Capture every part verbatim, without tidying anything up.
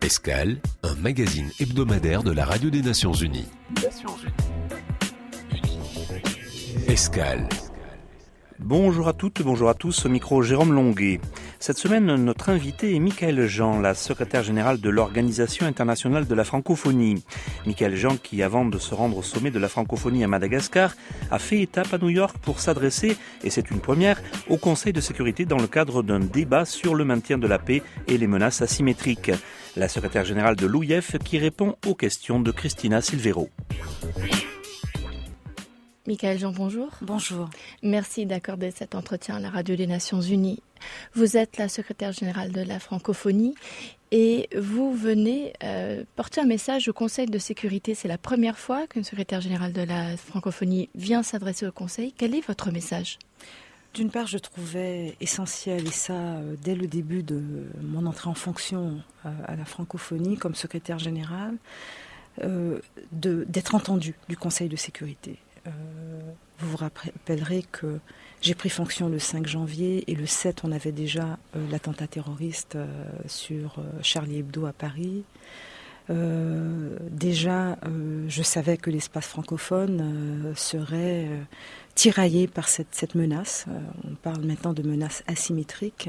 Escale, un magazine hebdomadaire de la Radio des Nations Unies. Nations Unies. Escale. Bonjour à toutes, bonjour à tous, au micro Jérôme Longuet. Cette semaine, notre invité est Michaël Jean, la secrétaire générale de l'Organisation internationale de la francophonie. Michaël Jean qui, avant de se rendre au sommet de la francophonie à Madagascar, a fait étape à New York pour s'adresser, et c'est une première, au Conseil de sécurité dans le cadre d'un débat sur le maintien de la paix et les menaces asymétriques. La secrétaire générale de l'O I F qui répond aux questions de Christina Silvero. Michaël Jean, bonjour. Bonjour. Merci d'accorder cet entretien à la Radio des Nations Unies. Vous êtes la secrétaire générale de la francophonie et vous venez euh, porter un message au Conseil de sécurité. C'est la première fois qu'une secrétaire générale de la francophonie vient s'adresser au Conseil. Quel est votre message ? D'une part, je trouvais essentiel, et ça euh, dès le début de mon entrée en fonction euh, à la francophonie comme secrétaire générale, euh, de, d'être entendue du Conseil de sécurité. Euh, vous vous rappellerez que j'ai pris fonction le cinq janvier et le sept, on avait déjà euh, l'attentat terroriste euh, sur euh, Charlie Hebdo à Paris. Euh, déjà, euh, je savais que l'espace francophone euh, serait euh, tiraillé par cette, cette menace. Euh, on parle maintenant de menace asymétrique.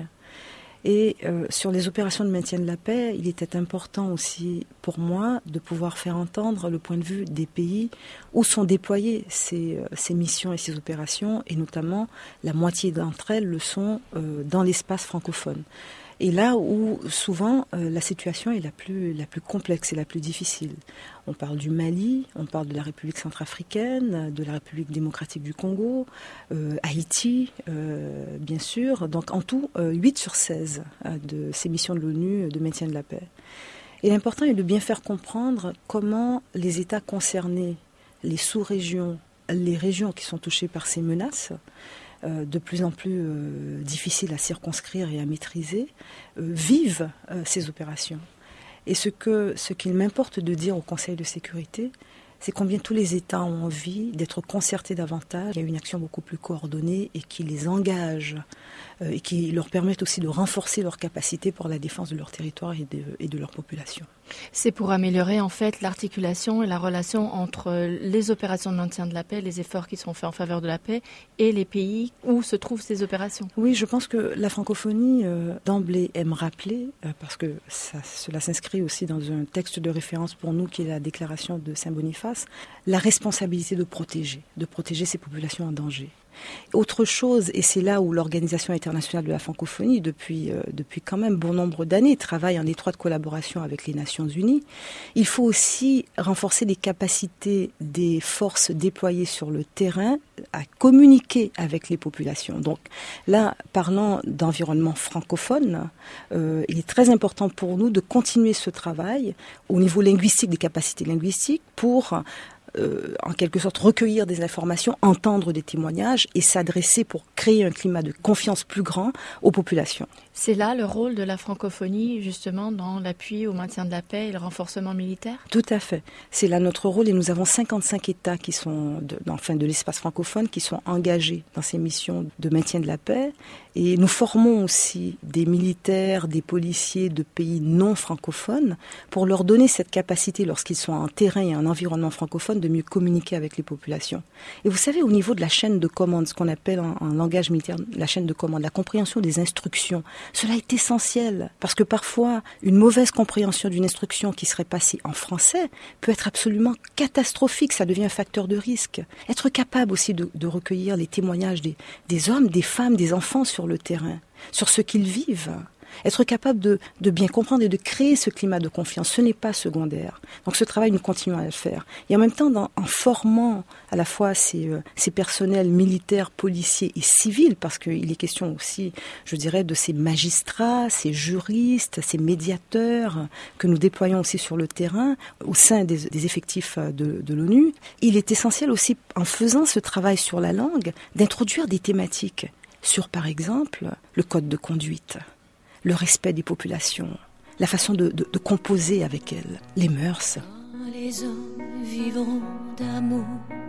Et euh, sur les opérations de maintien de la paix, il était important aussi pour moi de pouvoir faire entendre le point de vue des pays où sont déployées ces, ces missions et ces opérations, et notamment la moitié d'entre elles le sont euh, dans l'espace francophone. Et là où souvent euh, la situation est la plus, la plus complexe et la plus difficile. On parle du Mali, on parle de la République centrafricaine, de la République démocratique du Congo, euh, Haïti, euh, bien sûr. Donc en tout, euh, huit sur seize euh, de ces missions de l'ONU de maintien de la paix. Et l'important est de bien faire comprendre comment les États concernés, les sous-régions, les régions qui sont touchées par ces menaces, Euh, de plus en plus euh, difficiles à circonscrire et à maîtriser, euh, vivent euh, ces opérations. Et ce que ce qu'il m'importe de dire au Conseil de sécurité, c'est combien tous les États ont envie d'être concertés davantage. Il y a une action beaucoup plus coordonnée et qui les engage euh, et qui leur permet aussi de renforcer leurs capacités pour la défense de leur territoire et de, et de leur population. C'est pour améliorer en fait l'articulation et la relation entre les opérations de maintien de la paix, les efforts qui sont faits en faveur de la paix et les pays où se trouvent ces opérations. Oui, je pense que la francophonie euh, d'emblée aime rappeler, euh, parce que ça, cela s'inscrit aussi dans un texte de référence pour nous qui est la déclaration de Saint-Boniface, la responsabilité de protéger, de protéger ces populations en danger. Autre chose, et c'est là où l'Organisation internationale de la francophonie, depuis, euh, depuis quand même bon nombre d'années, travaille en étroite collaboration avec les Nations Unies, il faut aussi renforcer les capacités des forces déployées sur le terrain à communiquer avec les populations. Donc là, parlant d'environnement francophone, euh, il est très important pour nous de continuer ce travail au niveau linguistique, des capacités linguistiques, pour Euh, en quelque sorte recueillir des informations, entendre des témoignages et s'adresser pour créer un climat de confiance plus grand aux populations. C'est là le rôle de la francophonie justement dans l'appui au maintien de la paix et le renforcement militaire ? Tout à fait. C'est là notre rôle et nous avons cinquante-cinq États qui sont de, enfin de l'espace francophone qui sont engagés dans ces missions de maintien de la paix, et nous formons aussi des militaires, des policiers de pays non francophones pour leur donner cette capacité lorsqu'ils sont en terrain et en environnement francophone de mieux communiquer avec les populations. Et vous savez, au niveau de la chaîne de commande, ce qu'on appelle en, en langage militaire la chaîne de commande, la compréhension des instructions, cela est essentiel parce que parfois une mauvaise compréhension d'une instruction qui serait passée en français peut être absolument catastrophique, ça devient un facteur de risque. Être capable aussi de, de recueillir les témoignages des, des hommes, des femmes, des enfants sur le terrain, sur ce qu'ils vivent. Être capable de, de bien comprendre et de créer ce climat de confiance, ce n'est pas secondaire. Donc ce travail, nous continuons à le faire. Et en même temps, dans, en formant à la fois ces, euh, ces personnels militaires, policiers et civils, parce qu'il est question aussi, je dirais, de ces magistrats, ces juristes, ces médiateurs que nous déployons aussi sur le terrain, au sein des, des effectifs de, de l'ONU, il est essentiel aussi, en faisant ce travail sur la langue, d'introduire des thématiques sur, par exemple, le code de conduite, le respect des populations, la façon de, de, de composer avec elles, les mœurs. Quand les hommes vivront d'amour,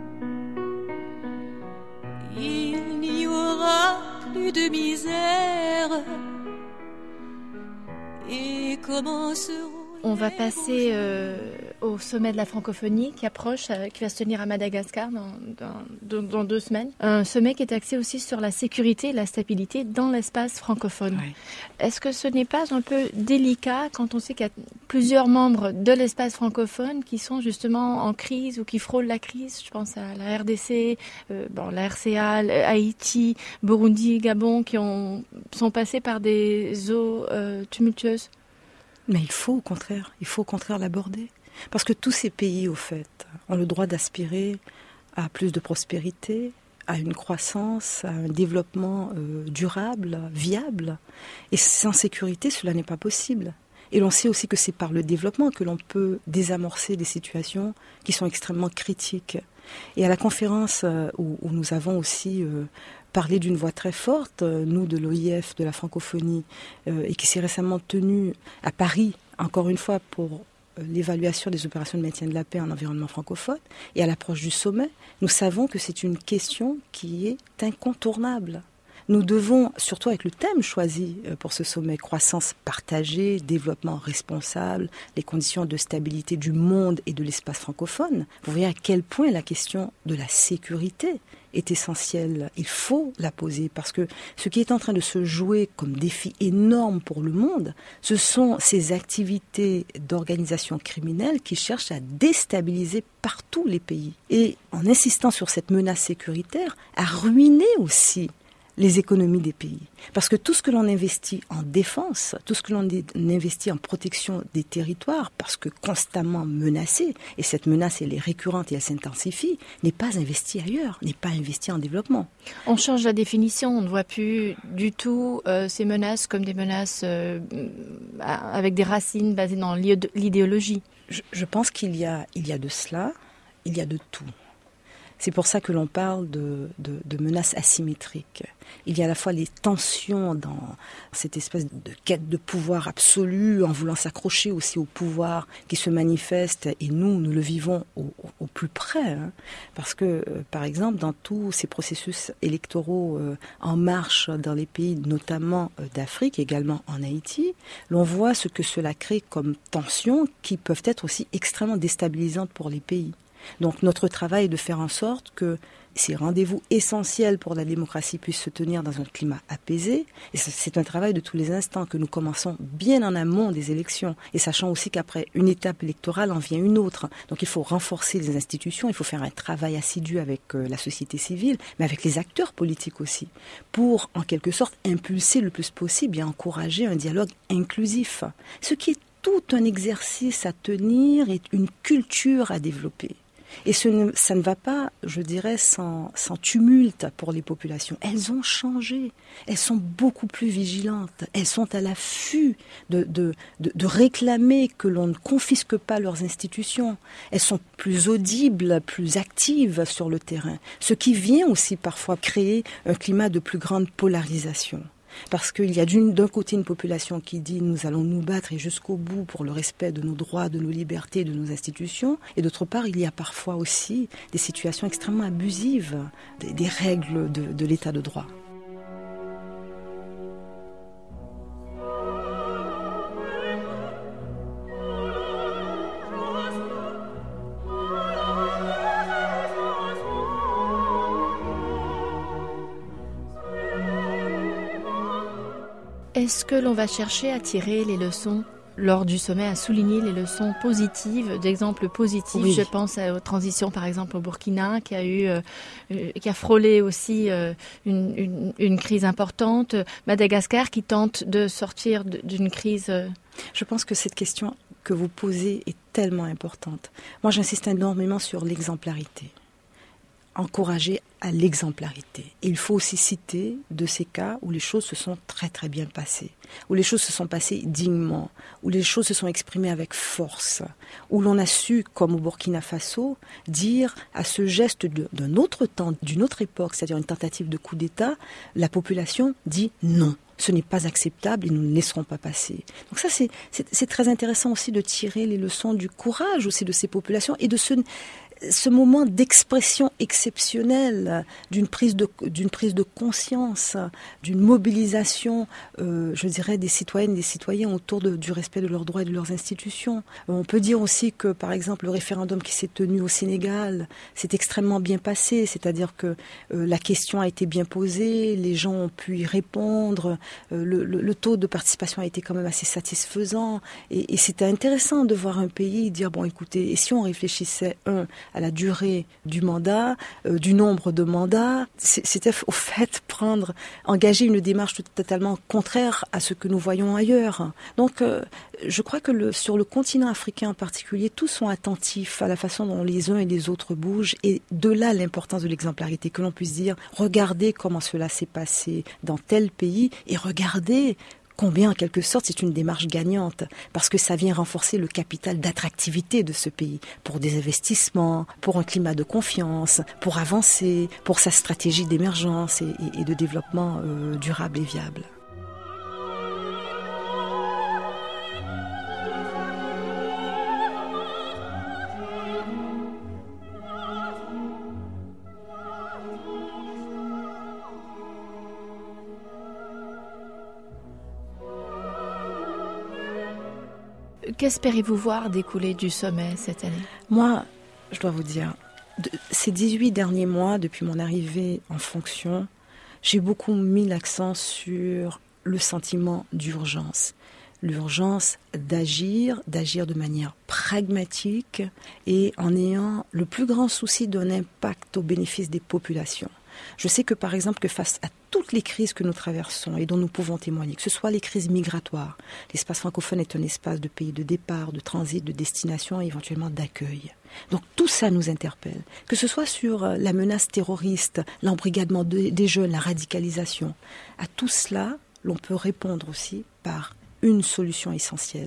il n'y aura plus de misère et commenceront On va passer euh, au sommet de la francophonie qui approche, euh, qui va se tenir à Madagascar dans, dans, dans deux semaines. Un sommet qui est axé aussi sur la sécurité et la stabilité dans l'espace francophone. Oui. Est-ce que ce n'est pas un peu délicat quand on sait qu'il y a plusieurs membres de l'espace francophone qui sont justement en crise ou qui frôlent la crise? Je pense à la R D C, euh, bon, la R C A, Haïti, Burundi, Gabon, qui ont, sont passés par des eaux euh, tumultueuses. Mais il faut au contraire, il faut au contraire l'aborder. Parce que tous ces pays, au fait, ont le droit d'aspirer à plus de prospérité, à une croissance, à un développement euh, durable, viable. Et sans sécurité, cela n'est pas possible. Et l'on sait aussi que c'est par le développement que l'on peut désamorcer des situations qui sont extrêmement critiques. Et à la conférence euh, où, où nous avons aussi euh, parlé d'une voix très forte, euh, nous de l'O I F, de la francophonie, euh, et qui s'est récemment tenue à Paris, encore une fois pour euh, l'évaluation des opérations de maintien de la paix en environnement francophone, et à l'approche du sommet, nous savons que c'est une question qui est incontournable. Nous devons, surtout avec le thème choisi pour ce sommet, croissance partagée, développement responsable, les conditions de stabilité du monde et de l'espace francophone, vous voyez à quel point la question de la sécurité est essentielle. Il faut la poser parce que ce qui est en train de se jouer comme défi énorme pour le monde, ce sont ces activités d'organisation criminelle qui cherchent à déstabiliser partout les pays. Et en insistant sur cette menace sécuritaire, à ruiner aussi les économies des pays. Parce que tout ce que l'on investit en défense, tout ce que l'on investit en protection des territoires, parce que constamment menacés, et cette menace elle est récurrente et elle s'intensifie, n'est pas investi ailleurs, n'est pas investi en développement. On change la définition, on ne voit plus du tout euh, ces menaces comme des menaces euh, avec des racines basées dans l'idéologie. Je, je pense qu'il y a, il y a de cela, il y a de tout. C'est pour ça que l'on parle de, de, de menaces asymétriques. Il y a à la fois les tensions dans cette espèce de quête de pouvoir absolu, en voulant s'accrocher aussi au pouvoir qui se manifeste, et nous, nous le vivons au, au plus près. Hein, parce que, euh, par exemple, dans tous ces processus électoraux euh, en marche dans les pays, notamment euh, d'Afrique, également en Haïti, l'on voit ce que cela crée comme tensions qui peuvent être aussi extrêmement déstabilisantes pour les pays. Donc notre travail est de faire en sorte que ces rendez-vous essentiels pour la démocratie puissent se tenir dans un climat apaisé. Et c'est un travail de tous les instants que nous commençons bien en amont des élections. Et sachant aussi qu'après une étape électorale en vient une autre. Donc il faut renforcer les institutions, il faut faire un travail assidu avec la société civile, mais avec les acteurs politiques aussi, pour en quelque sorte impulser le plus possible et encourager un dialogue inclusif. Ce qui est tout un exercice à tenir et une culture à développer. Et ce ne, ça ne va pas, je dirais, sans, sans tumulte pour les populations. Elles ont changé. Elles sont beaucoup plus vigilantes. Elles sont à l'affût de, de, de, de réclamer que l'on ne confisque pas leurs institutions. Elles sont plus audibles, plus actives sur le terrain. Ce qui vient aussi parfois créer un climat de plus grande polarisation. Parce qu'il y a d'une, d'un côté une population qui dit nous allons nous battre et jusqu'au bout pour le respect de nos droits, de nos libertés, de nos institutions, et d'autre part il y a parfois aussi des situations extrêmement abusives des, des règles de, de l'état de droit. Est-ce que l'on va chercher à tirer les leçons lors du sommet, à souligner les leçons positives, d'exemples positifs? Oui. Je pense aux transitions, par exemple, au Burkina, qui a eu, euh, qui a frôlé aussi euh, une, une, une crise importante. Madagascar, qui tente de sortir d'une crise. Euh... Je pense que cette question que vous posez est tellement importante. Moi, j'insiste énormément sur l'exemplarité. Encourager à l'exemplarité. Et il faut aussi citer de ces cas où les choses se sont très très bien passées, où les choses se sont passées dignement, où les choses se sont exprimées avec force, où l'on a su, comme au Burkina Faso, dire à ce geste de, d'un autre temps, d'une autre époque, c'est-à-dire une tentative de coup d'État, la population dit non. Ce n'est pas acceptable et nous ne laisserons pas passer. Donc ça, c'est, c'est, c'est très intéressant aussi de tirer les leçons du courage aussi de ces populations et de ce... ce moment d'expression exceptionnelle, d'une prise de, d'une prise de conscience, d'une mobilisation, euh, je dirais, des citoyennes et des citoyens autour de, du respect de leurs droits et de leurs institutions. On peut dire aussi que, par exemple, le référendum qui s'est tenu au Sénégal s'est extrêmement bien passé, c'est-à-dire que euh, la question a été bien posée, les gens ont pu y répondre, euh, le, le, le taux de participation a été quand même assez satisfaisant, et, et c'était intéressant de voir un pays dire, bon, écoutez, et si on réfléchissait, un, à la durée du mandat, euh, du nombre de mandats, c'était au fait prendre, engager une démarche totalement contraire à ce que nous voyons ailleurs. Donc, euh, je crois que le, sur le continent africain en particulier, tous sont attentifs à la façon dont les uns et les autres bougent, et de là l'importance de l'exemplarité, que l'on puisse dire, regardez comment cela s'est passé dans tel pays, et regardez combien, en quelque sorte, c'est une démarche gagnante, parce que ça vient renforcer le capital d'attractivité de ce pays, pour des investissements, pour un climat de confiance, pour avancer, pour sa stratégie d'émergence et, et, et de développement euh, durable et viable. Qu'espérez-vous voir découler du sommet cette année ? Moi, je dois vous dire, de, ces dix-huit derniers mois, depuis mon arrivée en fonction, j'ai beaucoup mis l'accent sur le sentiment d'urgence. L'urgence d'agir, d'agir de manière pragmatique et en ayant le plus grand souci d'un impact au bénéfice des populations. Je sais que par exemple que face à toutes les crises que nous traversons et dont nous pouvons témoigner, que ce soit les crises migratoires, l'espace francophone est un espace de pays de départ, de transit, de destination et éventuellement d'accueil. Donc tout ça nous interpelle, que ce soit sur la menace terroriste, l'embrigadement de, des jeunes, la radicalisation. À tout cela, l'on peut répondre aussi par une solution essentielle.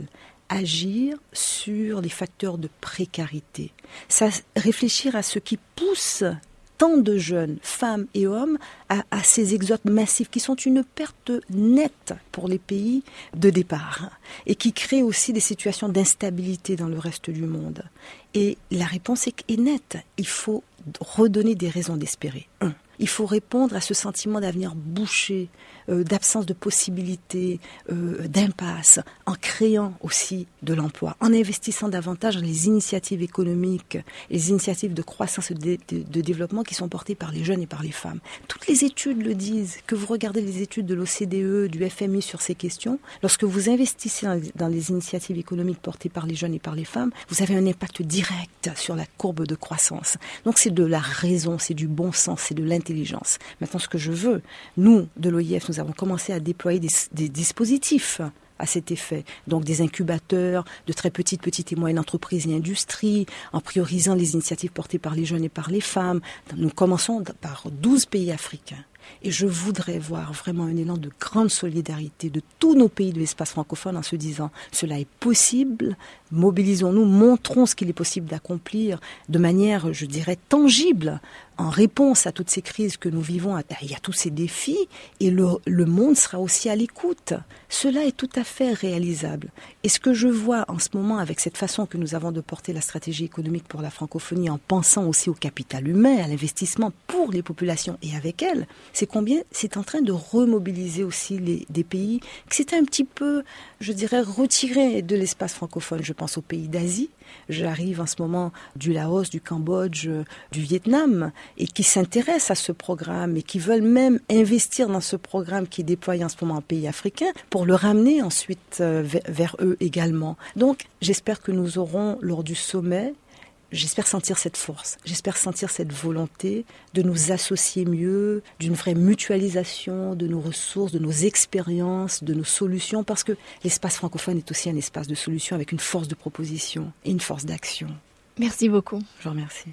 Agir sur les facteurs de précarité. Ça, réfléchir à ce qui pousse tant de jeunes, femmes et hommes, à, à ces exodes massifs qui sont une perte nette pour les pays de départ et qui créent aussi des situations d'instabilité dans le reste du monde. Et la réponse est, est nette. Il faut redonner des raisons d'espérer. Un. Il faut répondre à ce sentiment d'avenir bouché, euh, d'absence de possibilités, euh, d'impasse, en créant aussi de l'emploi, en investissant davantage dans les initiatives économiques, les initiatives de croissance et de, de, de développement qui sont portées par les jeunes et par les femmes. Toutes les études le disent, que vous regardez les études de l'O C D E, du F M I sur ces questions, lorsque vous investissez dans les, dans les initiatives économiques portées par les jeunes et par les femmes, vous avez un impact direct sur la courbe de croissance. Donc c'est de la raison, c'est du bon sens, c'est de l'intelligence. Intelligence. Maintenant, ce que je veux, nous, de l'O I F, nous avons commencé à déployer des, des dispositifs à cet effet. Donc des incubateurs de très petites, petites et moyennes entreprises et industries, en priorisant les initiatives portées par les jeunes et par les femmes. Nous commençons par douze pays africains. Et je voudrais voir vraiment un élan de grande solidarité de tous nos pays de l'espace francophone en se disant « cela est possible, mobilisons-nous, montrons ce qu'il est possible d'accomplir de manière, je dirais, tangible en réponse à toutes ces crises que nous vivons, il y a tous ces défis et le, le monde sera aussi à l'écoute. Cela est tout à fait réalisable. Et ce que je vois en ce moment avec cette façon que nous avons de porter la stratégie économique pour la francophonie en pensant aussi au capital humain, à l'investissement pour les populations et avec elles, c'est combien c'est en train de remobiliser aussi les, des pays qui s'étaient un petit peu, je dirais, retirés de l'espace francophone. Je pense aux pays d'Asie. J'arrive en ce moment du Laos, du Cambodge, du Vietnam, et qui s'intéressent à ce programme et qui veulent même investir dans ce programme qui est déployé en ce moment en pays africains pour le ramener ensuite vers, vers eux également. Donc, j'espère que nous aurons, lors du sommet, j'espère sentir cette force, j'espère sentir cette volonté de nous associer mieux, d'une vraie mutualisation de nos ressources, de nos expériences, de nos solutions, parce que l'espace francophone est aussi un espace de solution avec une force de proposition et une force d'action. Merci beaucoup. Je vous remercie.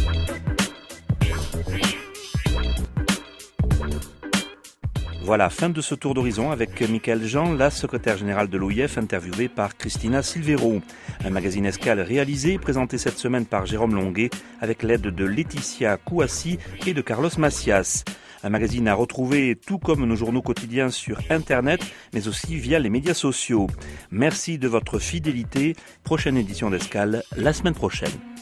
Voilà, fin de ce tour d'horizon avec Michaëlle Jean, la secrétaire générale de l'O I F, interviewée par Christina Silvero. Un magazine Escale réalisé et présenté cette semaine par Jérôme Longuet avec l'aide de Laetitia Kouassi et de Carlos Macias. Un magazine à retrouver tout comme nos journaux quotidiens sur Internet, mais aussi via les médias sociaux. Merci de votre fidélité. Prochaine édition d'Escale la semaine prochaine.